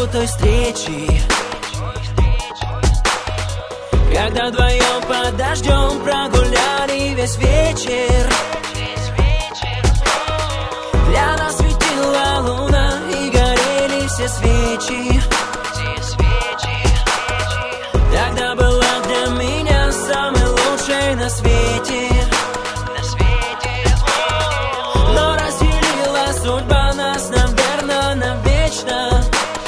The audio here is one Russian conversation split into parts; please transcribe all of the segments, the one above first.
той встречи, когда вдвоем под дождем прогуляли весь вечер. Для нас светила луна и горели все свечи. Тогда была для меня самой лучшей на свете. Но разделила судьба нас, наверное, навечно.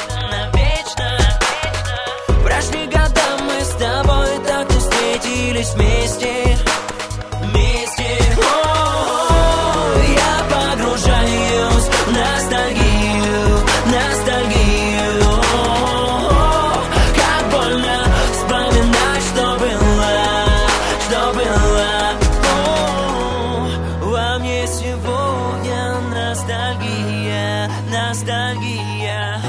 Прошли года, мы с тобой так не встретились вместе. Я погружаюсь в ностальгию, ностальгию. Как больно вспоминать, что было. Во мне сегодня ностальгия, ностальгия.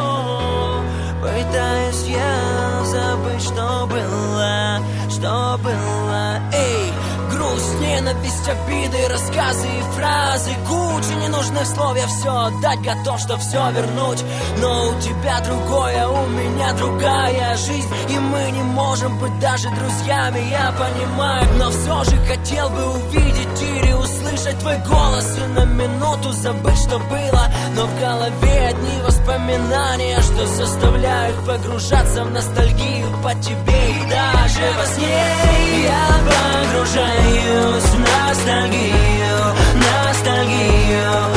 Пытаюсь я забыть, что было. Эй, грусть, ненависть, обиды, рассказы и фразы, куча ненужных слов, я все отдать готов, что все вернуть. Но у тебя другое, у меня другая жизнь, и мы не можем быть даже друзьями, я понимаю. Но все же хотел бы увидеть или услышать твой голос и на минуту забыть, что было. Но в голове одни воспоминания, что заставляют погружаться в ностальгию по тебе. И даже во сне я погружаюсь в ностальгию, ностальгию.